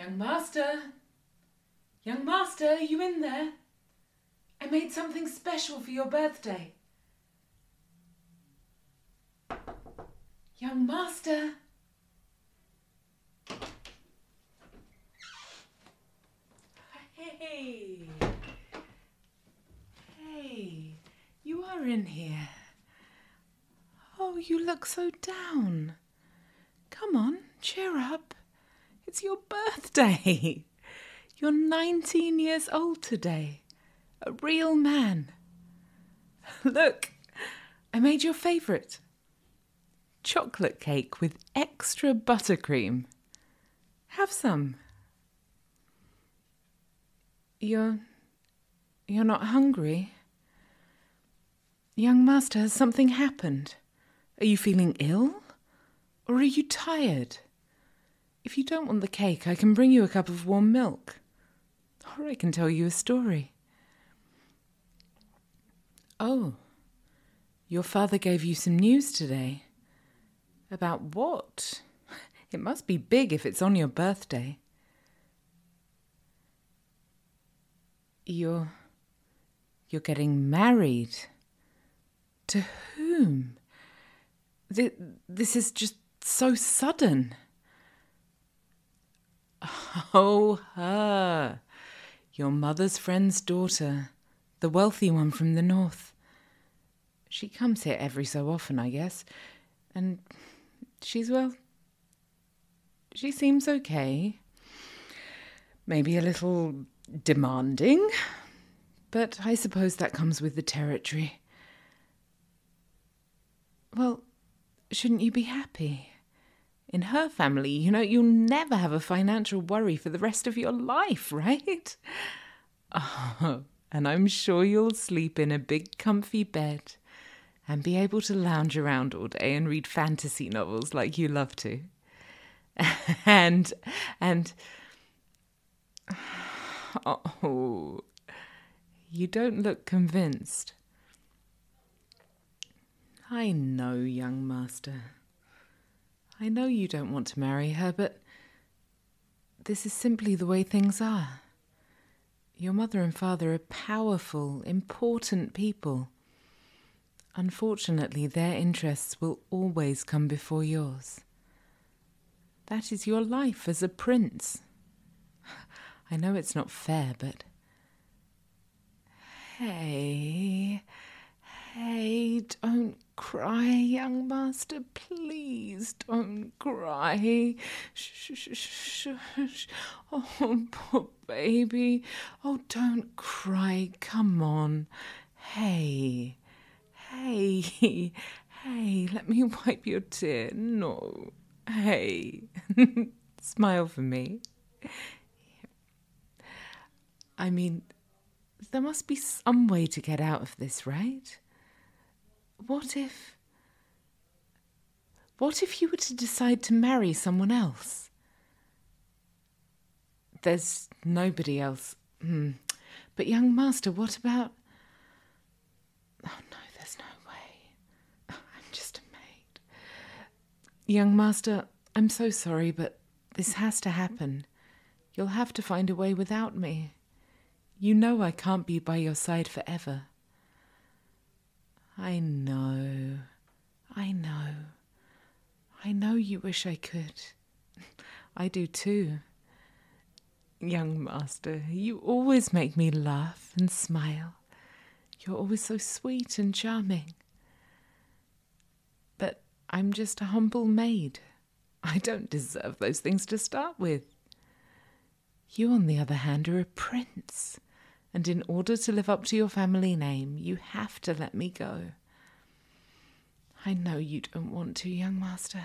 Young master! Young master, are you in there? I made something special for your birthday. Young master! Hey! Hey, you are in here. Oh, you look so down. Come on, cheer up. It's your birthday. You're 19 years old today. A real man. Look, I made your favourite. Chocolate cake with extra buttercream. Have some. You're not hungry? Young master, has something happened? Are you feeling ill? Or are you tired? If you don't want the cake, I can bring you a cup of warm milk. Or I can tell you a story. Oh, your father gave you some news today. About what? It must be big if it's on your birthday. You're getting married. To whom? This is just so sudden. Oh, her. Your mother's friend's daughter. The wealthy one from the north. She comes here every so often, I guess. And she seems okay. Maybe a little demanding. But I suppose that comes with the territory. Well, shouldn't you be happy? In her family, you'll never have a financial worry for the rest of your life, right? Oh, and I'm sure you'll sleep in a big comfy bed and be able to lounge around all day and read fantasy novels like you love to. And oh, you don't look convinced. I know, young master. I know you don't want to marry her, but this is simply the way things are. Your mother and father are powerful, important people. Unfortunately, their interests will always come before yours. That is your life as a prince. I know it's not fair, but... Hey, don't cry, young master. Please don't cry. Shh. Oh, poor baby. Oh, don't cry. Come on. Hey, let me wipe your tear. No. Hey. Smile for me. I mean, there must be some way to get out of this, right? What if you were to decide to marry someone else? There's nobody else. But young master, what about... Oh no, there's no way. I'm just a maid. Young master, I'm so sorry, but this has to happen. You'll have to find a way without me. You know I can't be by your side forever. I know you wish I could. I do too. Young master, you always make me laugh and smile. You're always so sweet and charming. But I'm just a humble maid. I don't deserve those things to start with. You, on the other hand, are a prince. And in order to live up to your family name, you have to let me go. I know you don't want to, young master.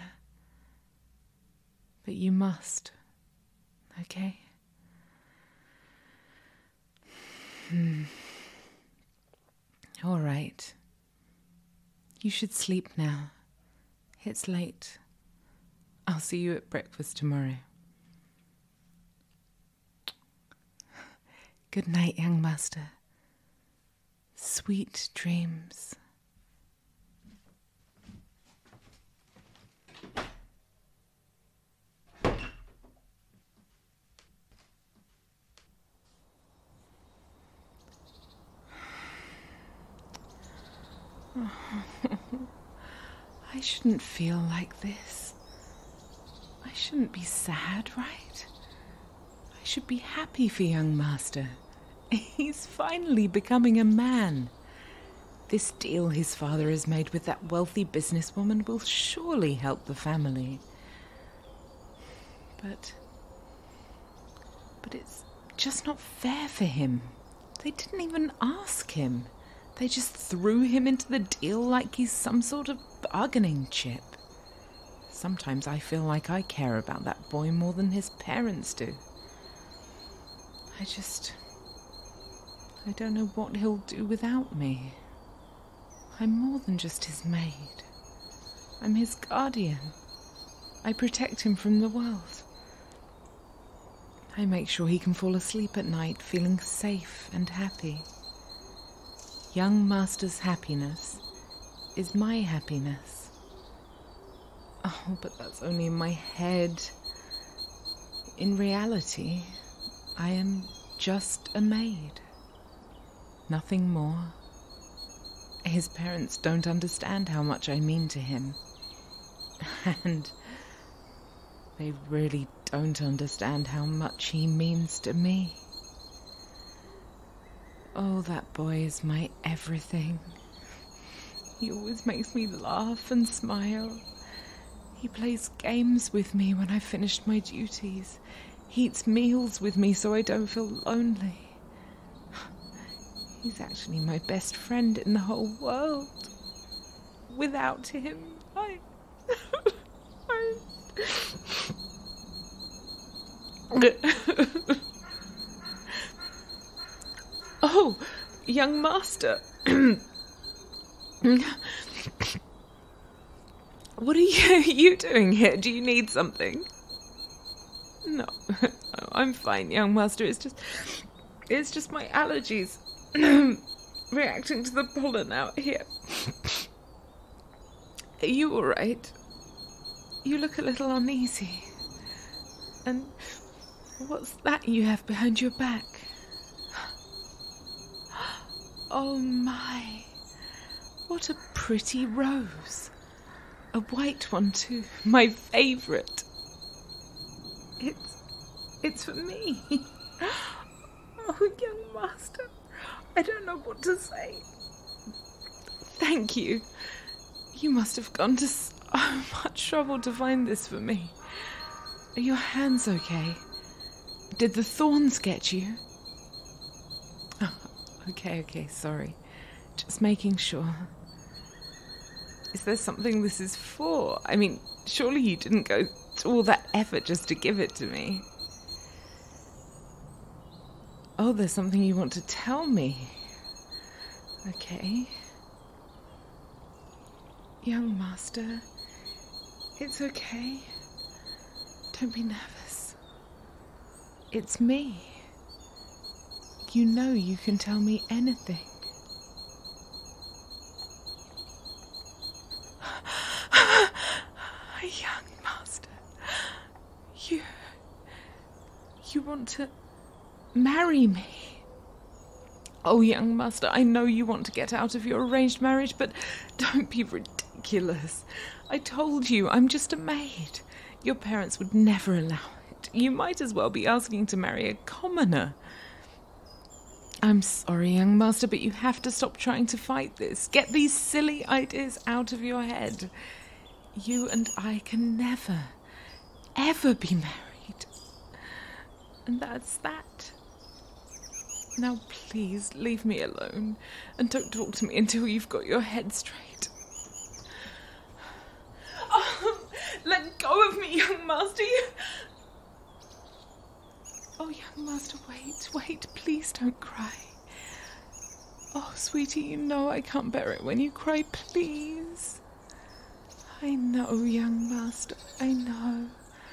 But you must. Okay? All right. You should sleep now. It's late. I'll see you at breakfast tomorrow. Good night, young master. Sweet dreams. I shouldn't feel like this. I shouldn't be sad, right? I should be happy for young Master. He's finally becoming a man. This deal his father has made with that wealthy businesswoman will surely help the family. But it's just not fair for him. They didn't even ask him. They just threw him into the deal like he's some sort of bargaining chip. Sometimes I feel like I care about that boy more than his parents do. I don't know what he'll do without me. I'm more than just his maid. I'm his guardian. I protect him from the world. I make sure he can fall asleep at night feeling safe and happy. Young Master's happiness is my happiness. Oh, but that's only in my head. In reality, I am just a maid. Nothing more. His parents don't understand how much I mean to him. And they really don't understand how much he means to me. Oh, that boy is my everything. He always makes me laugh and smile. He plays games with me when I've finished my duties. He eats meals with me so I don't feel lonely. He's actually my best friend in the whole world. Without him, Oh, young Master. What are you doing here? Do you need something? No, I'm fine, young Master. It's just my allergies reacting to the pollen out here. Are you all right? You look a little uneasy. And what's that you have behind your back? Oh my, what a pretty rose. A white one too, my favourite. It's for me. Oh, young Master, I don't know what to say. Thank you. You must have gone to so much trouble to find this for me. Are your hands okay? Did the thorns get you? Oh, okay, sorry. Just making sure. Is there something this is for? I mean, surely you didn't go to all that effort just to give it to me. Oh, there's something you want to tell me. Okay. Young Master, it's okay. Don't be nervous. It's me. You know you can tell me anything. Young Master, you want to marry me? Oh, young Master, I know you want to get out of your arranged marriage, but don't be ridiculous. I told you, I'm just a maid. Your parents would never allow it. You might as well be asking to marry a commoner. I'm sorry, young Master, but you have to stop trying to fight this. Get these silly ideas out of your head. You and I can never, ever be married. And that's that. Now please leave me alone and don't talk to me until you've got your head straight. Oh, let go of me, young Master. Oh, young Master, wait, please don't cry. Oh, sweetie, you know I can't bear it when you cry, please. I know, young Master, I know.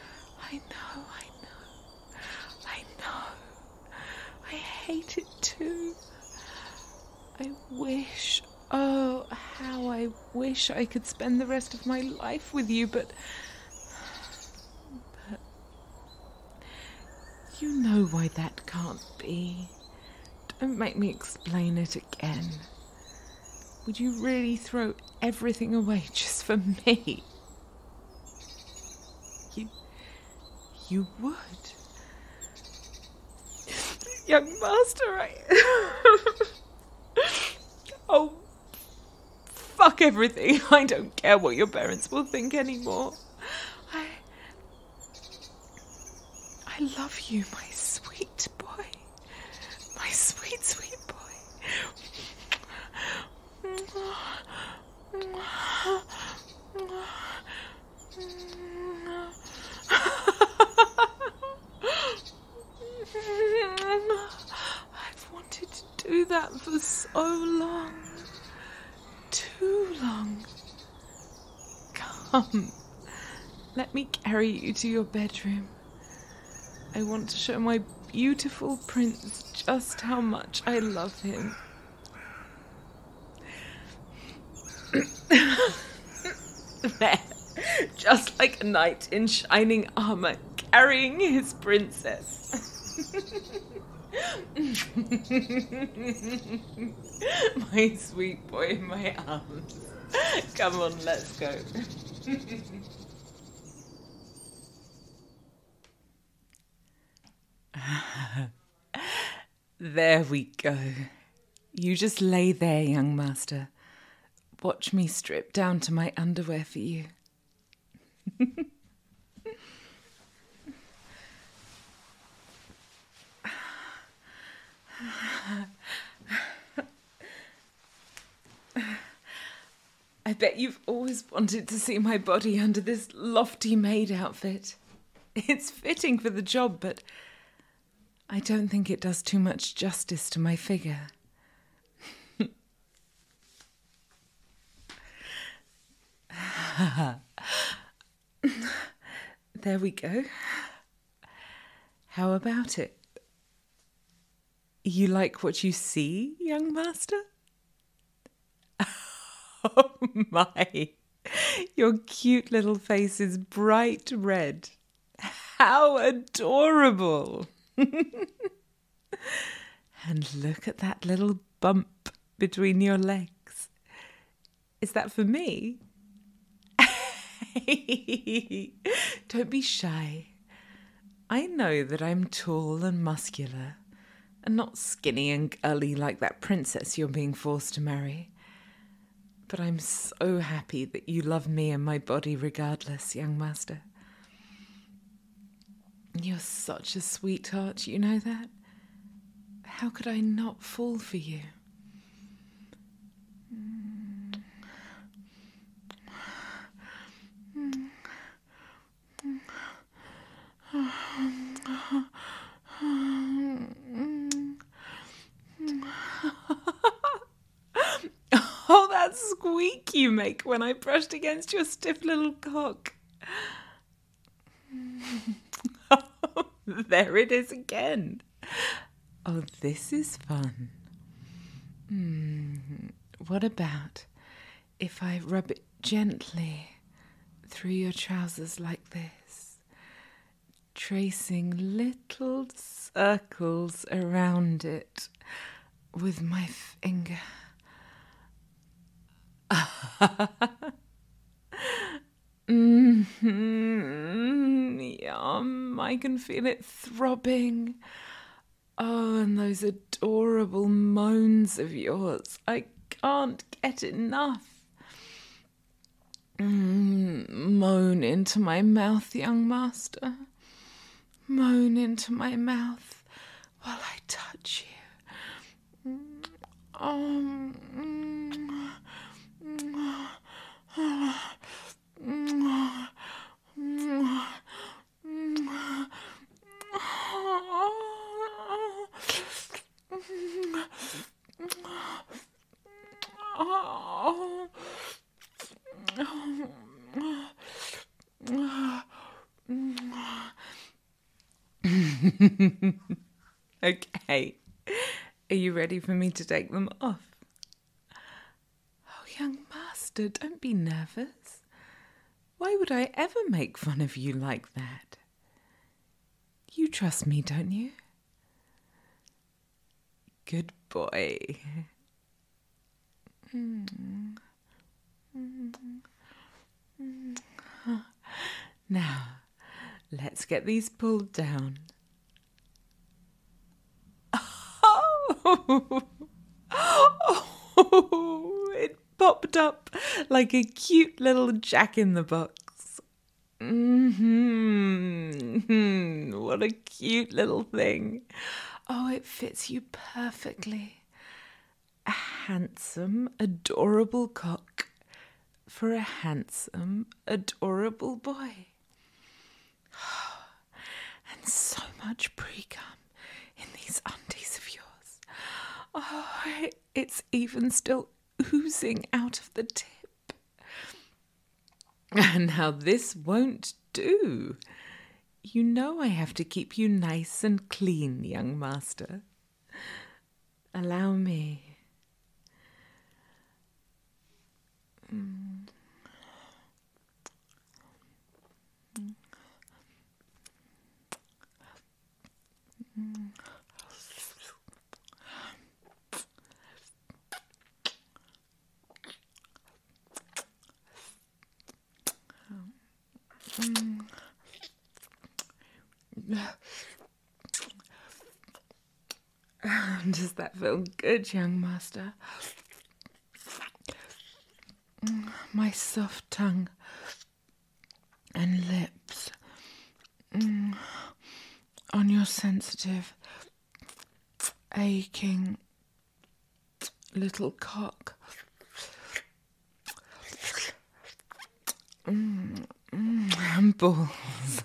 I hate it too. I wish, oh, how I wish I could spend the rest of my life with you, but you know why that can't be. Don't make me explain it again. Would you really throw everything away just for me? You would. Young master, Oh, fuck everything. I don't care what your parents will think anymore. I love you, my sweet boy. My sweet, sweet boy. I've wanted to do that for so long. Too long. Come, let me carry you to your bedroom. I want to show my beautiful prince just how much I love him. There, just like a knight in shining armor carrying his princess. My sweet boy in my arms. Come on, let's go. There we go. You just lay there, young master. Watch me strip down to my underwear for you. I bet you've always wanted to see my body under this lofty maid outfit. It's fitting for the job, but I don't think it does too much justice to my figure. There we go. How about it? You like what you see, young master? Oh my, your cute little face is bright red. How adorable. And look at that little bump between your legs. Is that for me? Don't be shy. I know that I'm tall and muscular, and not skinny and girly like that princess you're being forced to marry. But I'm so happy that you love me and my body regardless, young master. You're such a sweetheart, you know that? How could I not fall for you? Oh, that squeak you make when I brushed against your stiff little cock. Oh, there it is again. Oh, this is fun. What about if I rub it gently through your trousers like this, tracing little circles around it with my finger? Yum, I can feel it throbbing. Oh, and those adorable moans of yours. I can't get enough. Moan into my mouth, young master. Moan into my mouth while I touch you. Okay, are you ready for me to take them off? Oh, young master, don't be nervous. Why would I ever make fun of you like that? You trust me, don't you? Good boy. Now, let's get these pulled down. Oh, it popped up like a cute little Jack-in-the-Box. What a cute little thing. Oh, it fits you perfectly. A handsome, adorable cock for a handsome, adorable boy. And so much pre-cum in these undies of yours. Oh, it's even still oozing out of the tip. And now this won't do. You know I have to keep you nice and clean, young master. Allow me. Does that feel good, young master? My soft tongue and lips on your sensitive, aching little cock. And balls.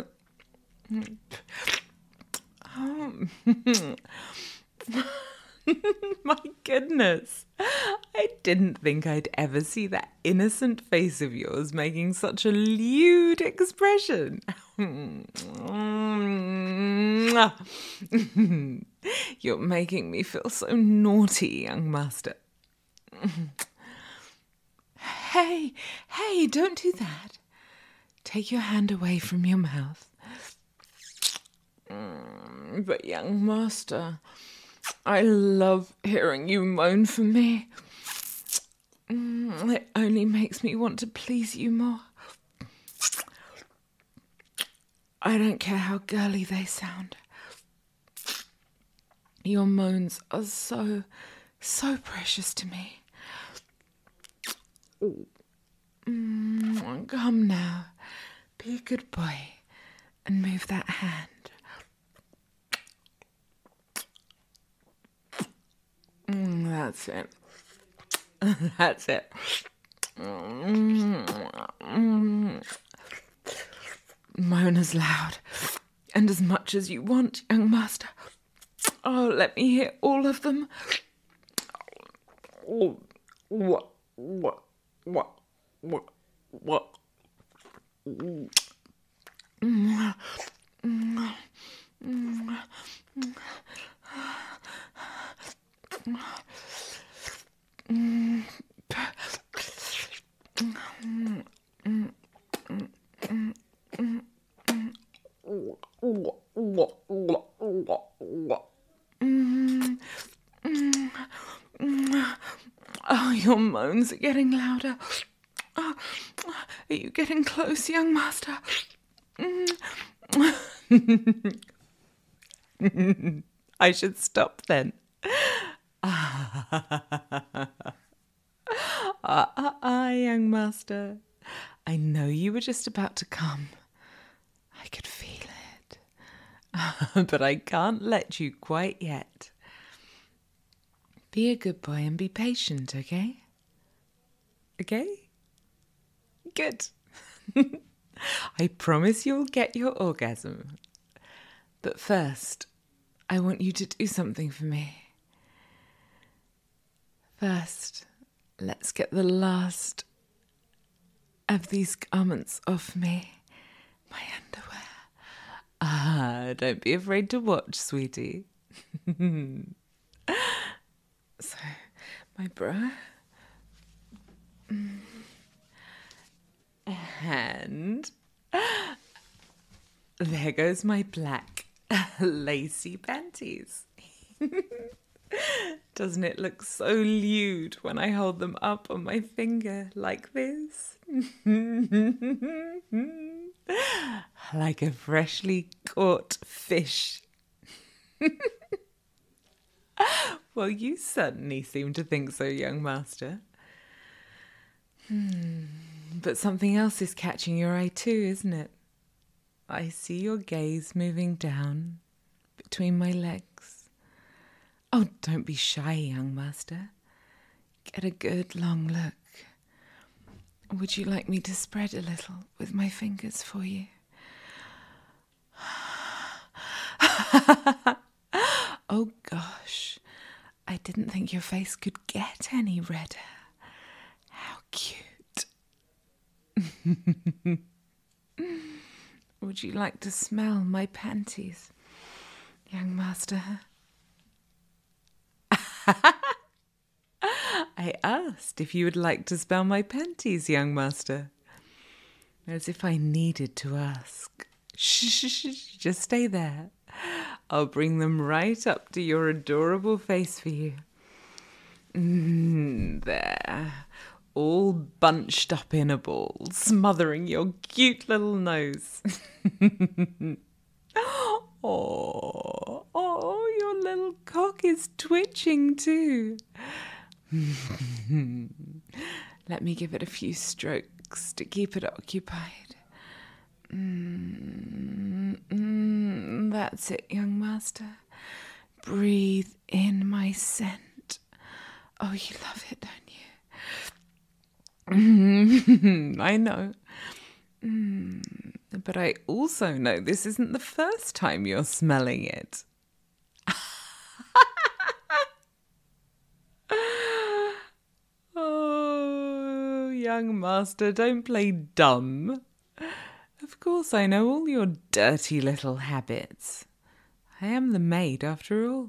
My goodness. I didn't think I'd ever see that innocent face of yours making such a lewd expression. You're making me feel so naughty, young master. Hey, don't do that. Take your hand away from your mouth. But young master, I love hearing you moan for me. It only makes me want to please you more. I don't care how girly they sound. Your moans are so precious to me. Come now, be a good boy and move that hand. That's it. That's it. Moan as loud and as much as you want, young master. Oh, let me hear all of them. What? Oh, your moans are getting louder. Oh, are you getting close, young master? I should stop then. Young master. I know you were just about to come. I could feel it. But I can't let you quite yet. Be a good boy and be patient, okay? Okay? Good. I promise you'll get your orgasm. But first, I want you to do something for me. First, let's get the last of these garments off me. My underwear. Don't be afraid to watch, sweetie. So, my bra. And there goes my black lacy panties. Doesn't it look so lewd when I hold them up on my finger like this? Like a freshly caught fish. Well, you certainly seem to think so, young master. But something else is catching your eye too, isn't it? I see your gaze moving down between my legs. Oh, don't be shy, young master. Get a good long look. Would you like me to spread a little with my fingers for you? Oh gosh, I didn't think your face could get any redder. How cute. Would you like to smell my panties, young master? I asked if you would like to smell my panties, young master. As if I needed to ask. Shh, just stay there. I'll bring them right up to your adorable face for you. There. All bunched up in a ball, smothering your cute little nose. Oh, your little cock is twitching too. Let me give it a few strokes to keep it occupied. That's it, young master. Breathe in my scent. Oh, you love it, don't you? I know. But I also know this isn't the first time you're smelling it. Oh, young master, don't play dumb. Of course I know all your dirty little habits. I am the maid after all.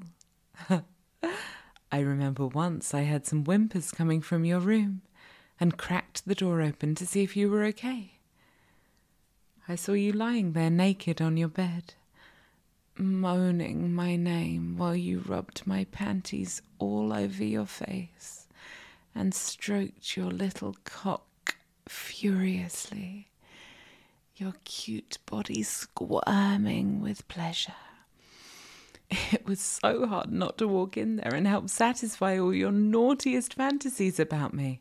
I remember once I heard some whimpers coming from your room and cracked the door open to see if you were okay. I saw you lying there naked on your bed, moaning my name while you rubbed my panties all over your face and stroked your little cock furiously, your cute body squirming with pleasure. It was so hard not to walk in there and help satisfy all your naughtiest fantasies about me.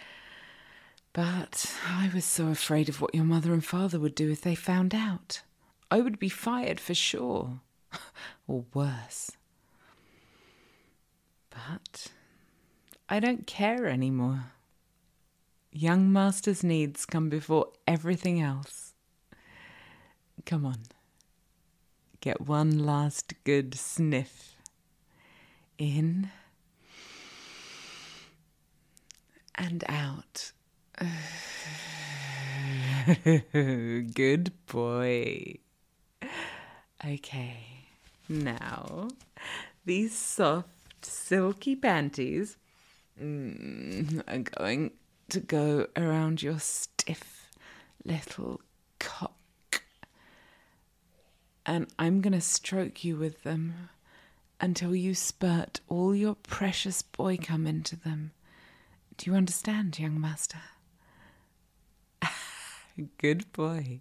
But I was so afraid of what your mother and father would do if they found out. I would be fired for sure, or worse. But I don't care anymore. Young master's needs come before everything else. Come on. Get one last good sniff. In and out. Good boy. Okay, now these soft, silky panties are going to go around your stiff little cock. And I'm going to stroke you with them until you spurt all your precious boy cum into them. Do you understand, young master? Good boy.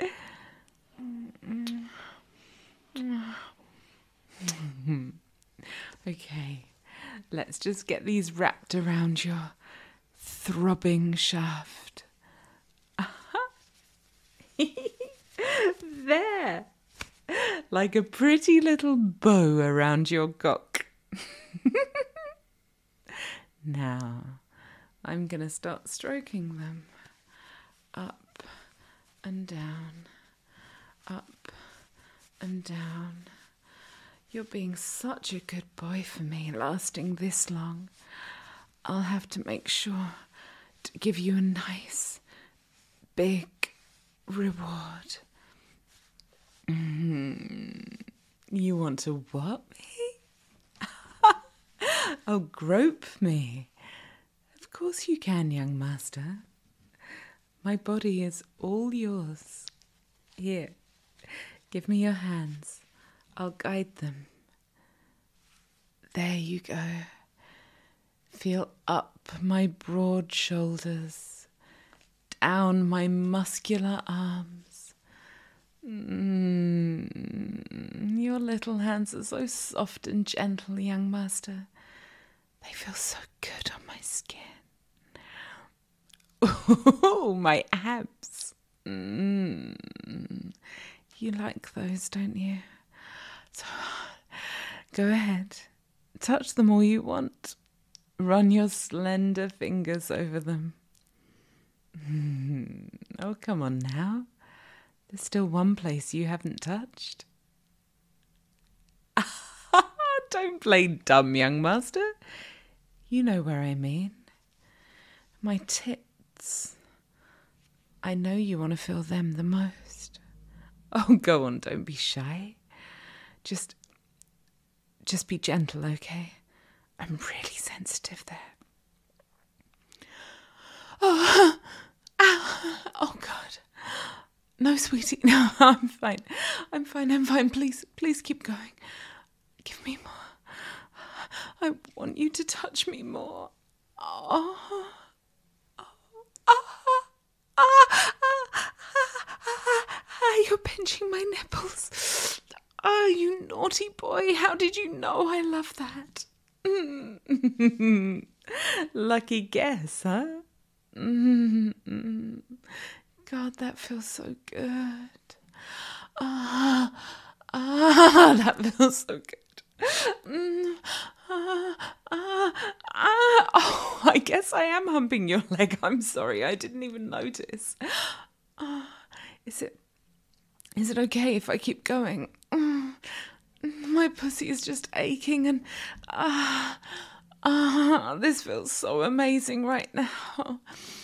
Okay, let's just get these wrapped around your throbbing shaft. There! Like a pretty little bow around your cock. Now, I'm going to start stroking them. Up and down, up and down. You're being such a good boy for me, lasting this long. I'll have to make sure to give you a nice, big reward. You want to what me? Oh, grope me. Of course you can, young master. My body is all yours. Here, give me your hands. I'll guide them. There you go. Feel up my broad shoulders, down my muscular arms. Your little hands are so soft and gentle, young master. They feel so good on my skin. Oh, my abs. You like those, don't you? So, go ahead. Touch them all you want. Run your slender fingers over them. Oh, come on now. There's still one place you haven't touched. Don't play dumb, young master. You know where I mean. My tits. I know you want to feel them the most. Oh, go on, don't be shy. Just be gentle, okay? I'm really sensitive there. Oh, oh God. No, sweetie. No, I'm fine. I'm fine. Please keep going. Give me more. I want you to touch me more. You're pinching my nipples. Oh, you naughty boy. How did you know I love that? Lucky guess, huh? God, that feels so good. That feels so good. Oh, I guess I am humping your leg. I'm sorry, I didn't even notice. Is it okay if I keep going? My pussy is just aching and this feels so amazing right now.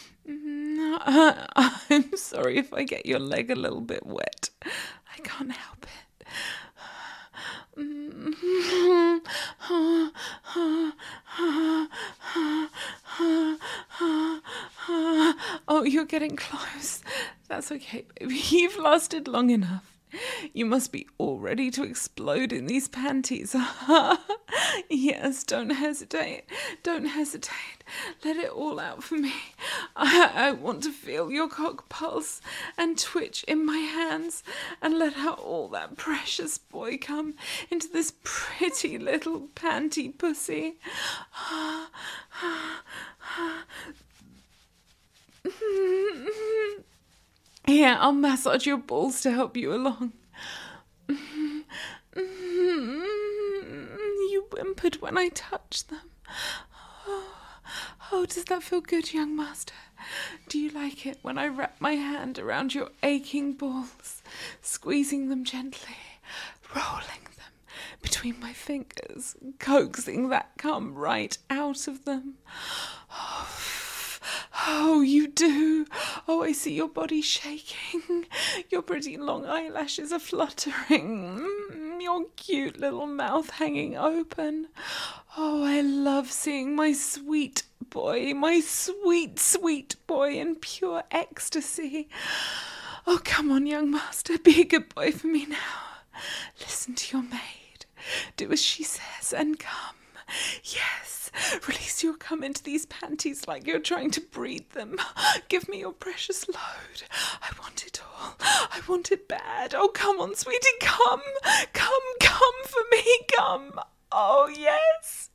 I'm sorry if I get your leg a little bit wet. I can't help it. Oh, you're getting close. That's okay, baby. You've lasted long enough. You must be all ready to explode in these panties. Yes, don't hesitate. Let it all out for me. I want to feel your cock pulse and twitch in my hands and let out all that precious boy come into this pretty little panty pussy. Here, I'll massage your balls to help you along. You whimpered when I touched them. Oh, does that feel good, young master? Do you like it when I wrap my hand around your aching balls, squeezing them gently, rolling them between my fingers, coaxing that cum right out of them? Oh, you do. Oh, I see your body shaking. Your pretty long eyelashes are fluttering. Your cute little mouth hanging open. Oh, I love seeing my sweet boy, my sweet boy in pure ecstasy. Oh, come on, young master, be a good boy for me now. Listen to your maid. Do as she says and come. Yes, release your cum into these panties like you're trying to breed them. Give me your precious load. I want it all. I want it bad. Oh, come on, sweetie, come. Come for me, come. Oh, yes.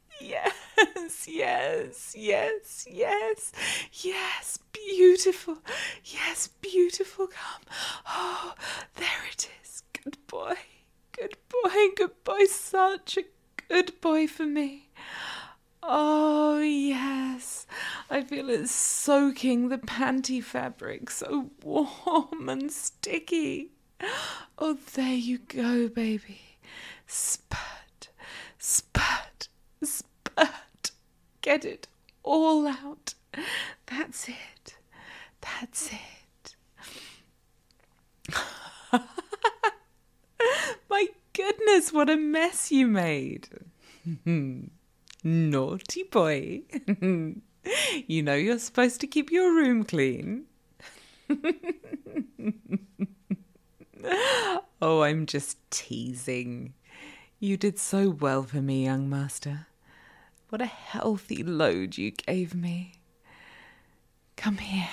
Yes, beautiful. Yes, beautiful, come. Oh, there it is. Good boy, such a good boy for me. Oh, yes. I feel it soaking the panty fabric, so warm and sticky. Oh, there you go, baby. Spurt. Get it all out. That's it. My goodness, what a mess you made. Naughty boy. You know you're supposed to keep your room clean. Oh, I'm just teasing. You did so well for me, young master. What a healthy load you gave me. Come here.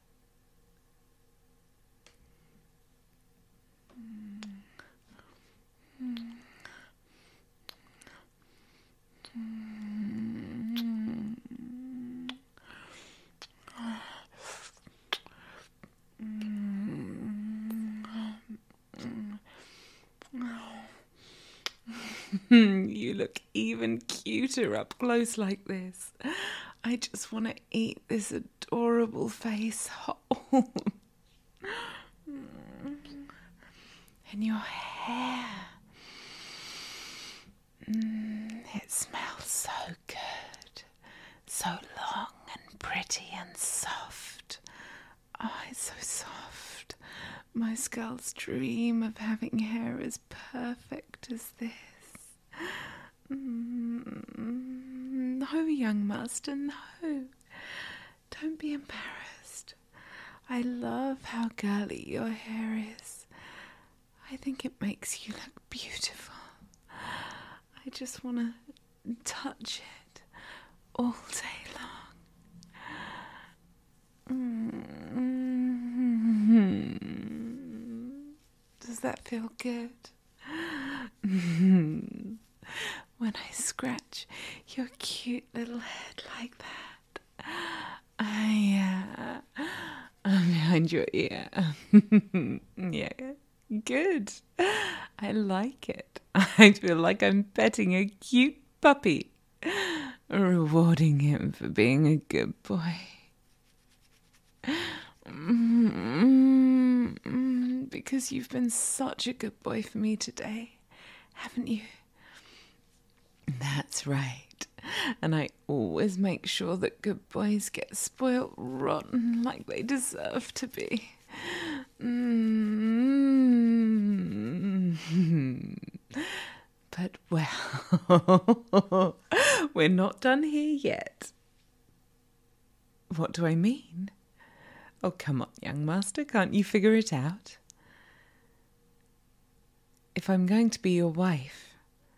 You look even cuter up close like this. I just want to eat this adorable face whole. And your hair. It smells so good. So long and pretty and soft. Oh, it's so soft. Most girls dream of having hair as perfect as this. No, young master, no. Don't be embarrassed. I love how girly your hair is. I think it makes you look beautiful. I just want to touch it all day long. Does that feel good? When I scratch your cute little head like that. Behind your ear. Yeah, good. I like it. I feel like I'm petting a cute puppy, rewarding him for being a good boy. Because you've been such a good boy for me today, haven't you? That's right. And I always make sure that good boys get spoilt rotten like they deserve to be. But well, we're not done here yet. What do I mean? Oh, come on, young master, can't you figure it out? If I'm going to be your wife,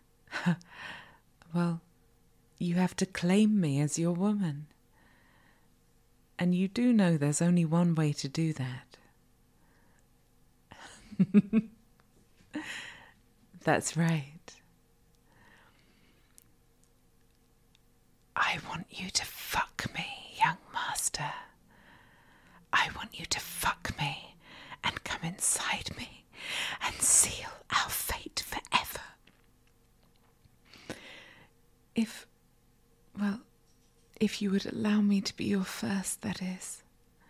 well, you have to claim me as your woman. And you do know there's only one way to do that. That's right. I want you to fuck me, young master. I want you to fuck me and come inside me and seal our fate forever. If you would allow me to be your first, that is.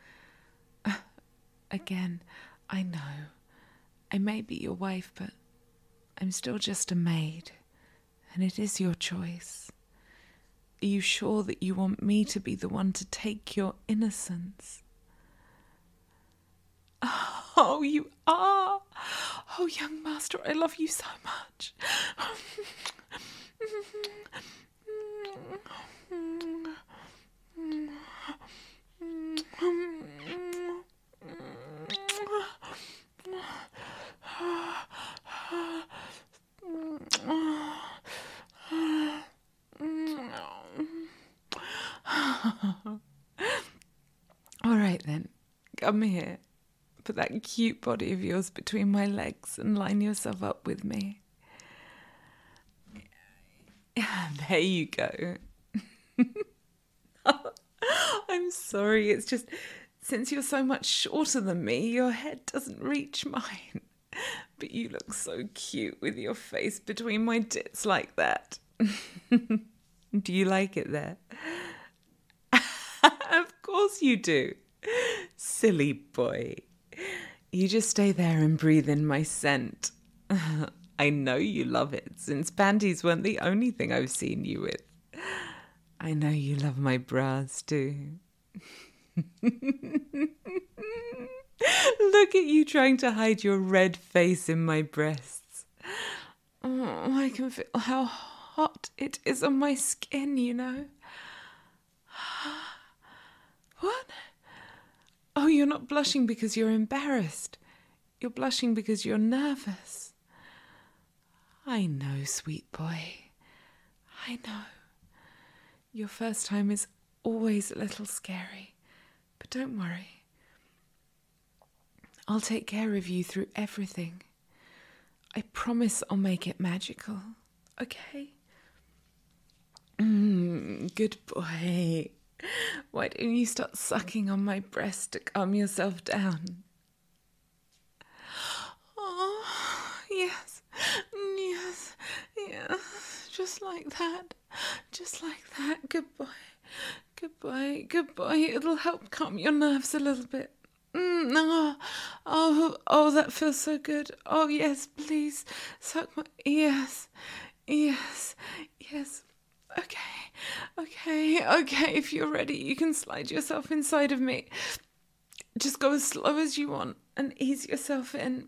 Again, I know. I may be your wife, but I'm still just a maid, and it is your choice. Are you sure that you want me to be the one to take your innocence? Oh, you are. Oh, young master, I love you so much. All right then, come here. Put that cute body of yours between my legs and line yourself up with me. There you go. I'm sorry, it's just since you're so much shorter than me, your head doesn't reach mine. But you look so cute with your face between my tits like that. Do you like it there? Of course you do. Silly boy. You just stay there and breathe in my scent. I know you love it, since panties weren't the only thing I've seen you with. I know you love my bras too. Look at you trying to hide your red face in my breasts. Oh, I can feel how hot it is on my skin, you know. What? Oh, you're not blushing because you're embarrassed. You're blushing because you're nervous. I know, sweet boy. I know. Your first time is always a little scary, but don't worry. I'll take care of you through everything. I promise I'll make it magical, okay? Good boy. Why don't you start sucking on my breast to calm yourself down? Oh, yes, yes, yes, just like that, just like that. Good boy, good boy, good boy. It'll help calm your nerves a little bit. Oh, that feels so good. Oh, yes, please, suck my... Yes, yes, yes. Okay, if you're ready, you can slide yourself inside of me. Just go as slow as you want and ease yourself in.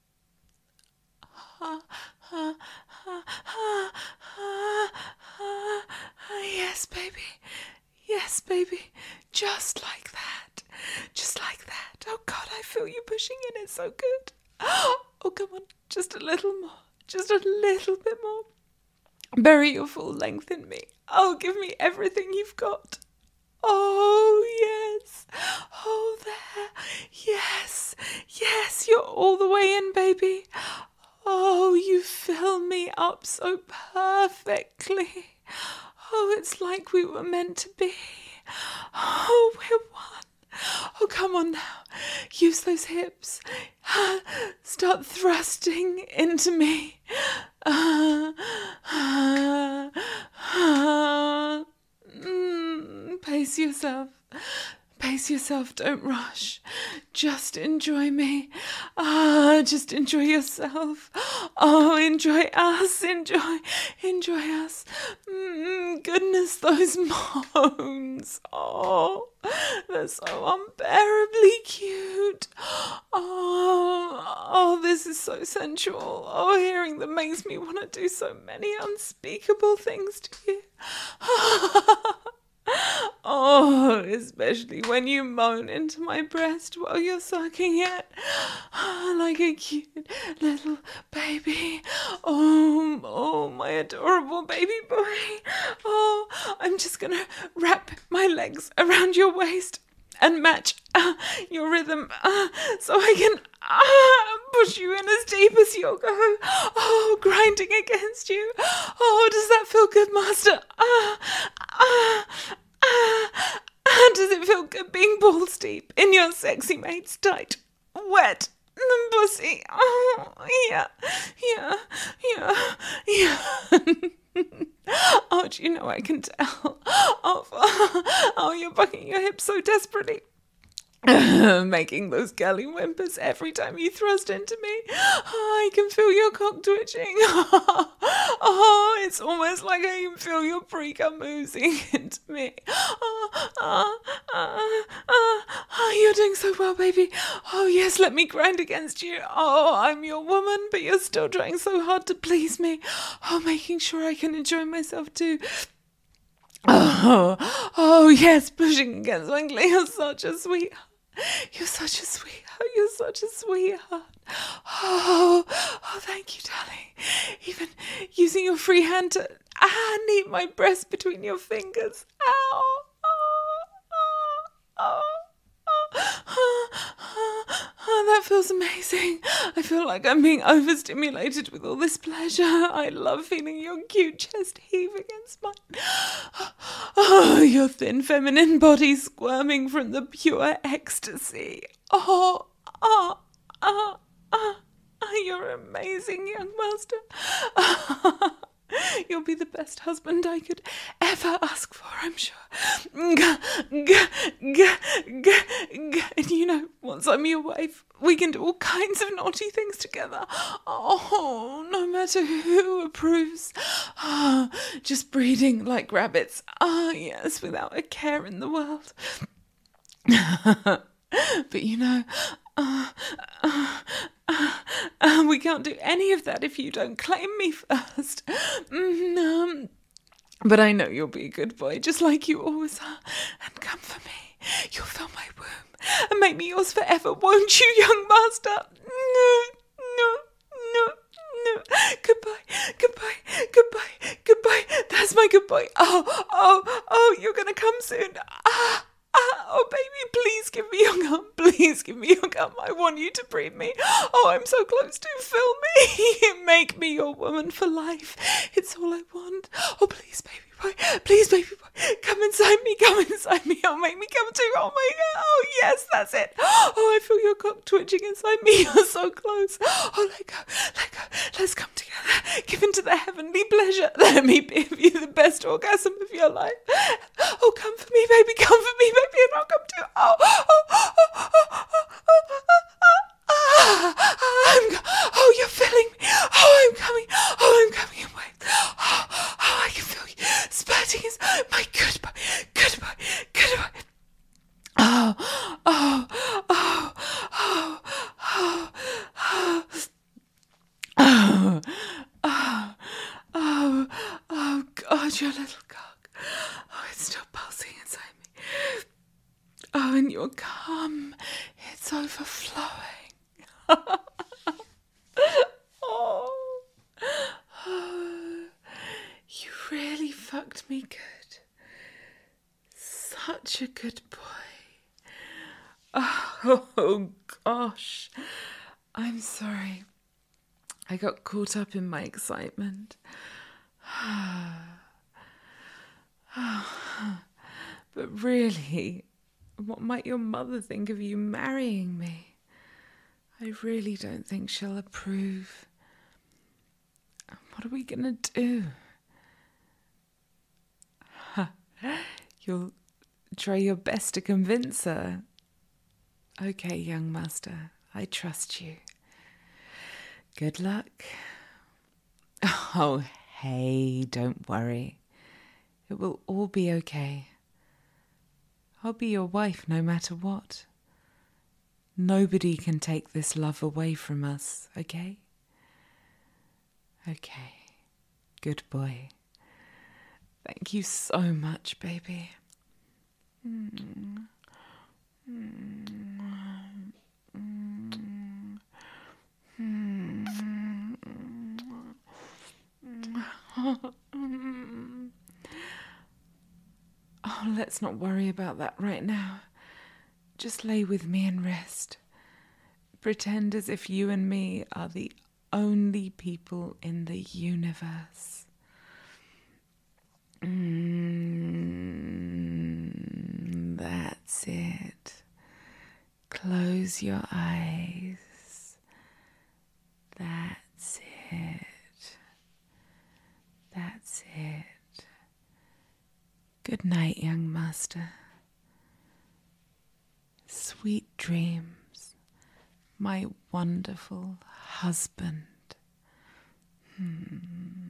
Yes, baby. Yes, baby. Just like that. Just like that. Oh, God, I feel you pushing in. It's so good. Oh, come on. Just a little more. Just a little bit more. Bury your full length in me. Oh, give me everything you've got. Oh, yes. Oh, there. Yes. Yes, you're all the way in, baby. Oh, you fill me up so perfectly. Oh, it's like we were meant to be. Oh, we're one. Oh, come on now. Use those hips. Start thrusting into me. Pace yourself. Pace yourself, don't rush. Just enjoy me. Just enjoy yourself. Oh, enjoy us. Enjoy us. Goodness, those moans. Oh, they're so unbearably cute. Oh, this is so sensual. Oh, hearing them makes me want to do so many unspeakable things to you. Oh, especially when you moan into my breast while you're sucking it. Like a cute little baby. Oh, my adorable baby boy. Oh, I'm just gonna wrap my legs around your waist and match your rhythm so I can push you in as deep as you'll go. Oh, grinding against you. Oh, does that feel good, master? Does it feel good being balls deep in your sexy mate's tight, wet pussy? Oh, yeah. Oh, do you know I can tell? Oh, you're bucking your hips so desperately. Making those girly whimpers every time you thrust into me. Oh, I can feel your cock twitching. Oh, it's almost like I can feel your pre-cum oozing into me. You're doing so well, baby. Oh, yes, let me grind against you. Oh, I'm your woman, but you're still trying so hard to please me. Oh, making sure I can enjoy myself too. Oh, yes, pushing against my glee. You're such a sweetheart. You're such a sweetheart. You're such a sweetheart. Oh, thank you, darling. Even using your free hand to knead my breast between your fingers. Ow. That feels amazing. I feel like I'm being overstimulated with all this pleasure. I love feeling your cute chest heave against mine. Oh, your thin feminine body squirming from the pure ecstasy. You're amazing, young master. You'll be the best husband I could ever ask for, I'm sure. And you know, once I'm your wife, we can do all kinds of naughty things together. Oh, no matter who approves. Just breeding like rabbits. Yes, without a care in the world. But you know, we can't do any of that if you don't claim me first. But I know you'll be a good boy, just like you always are. And come for me. You'll fill my womb and make me yours forever, won't you, young master? No. Goodbye. good boy. Oh, you're going to come soon. Oh, baby, please give me your gum. Please give me your gum. I want you to breathe me. Oh, I'm so close to. Fill me. Make me your woman for life. It's all I want. Oh, please, baby boy. Please, baby boy. Come inside me. Come inside me. Oh, make me come too. Oh, my God. Oh, yes, that's it. Oh, I feel your cock twitching inside me. You're so close. Oh, let go. Let go. Let's come together. Give into the heavenly pleasure. Let me give you the best orgasm of your life. Oh, come for me, baby. Come for me, baby, and I'll come too. Oh, you're filling me. Oh, I'm coming. Oh, I'm coming away. Oh, I can feel you spurting. Is my good boy, good boy, good boy. Oh, oh, oh, oh, oh, oh, oh, oh, oh, oh, God, your little cock. Oh, it's still pulsing inside me. Oh, and your cum, it's overflowing. Oh, you really fucked me good. Such a good boy. Oh, gosh. I'm sorry. I got caught up in my excitement. But really, what might your mother think of you marrying me? I really don't think she'll approve. What are we gonna do? You'll try your best to convince her. Okay, young master, I trust you. Good luck. Oh, hey, don't worry. It will all be okay. I'll be your wife no matter what. Nobody can take this love away from us, okay? Okay. Good boy. Thank you so much, baby. Oh, let's not worry about that right now. Just lay with me and rest. Pretend as if you and me are the only people in the universe. That's it. Close your eyes. That's it. That's it. Good night, young master. Sweet dreams, my wonderful husband.